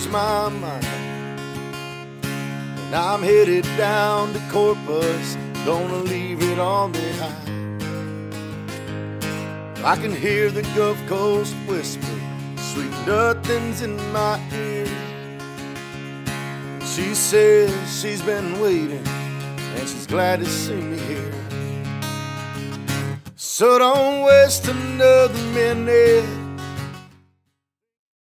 lose my mind. And I'm headed down to Corpus, gonna leave it all behind. I can hear the Gulf Coast whisper, sweet nothings in my ear. She says she's been waiting, and she's glad to see me here. So don't waste another minute,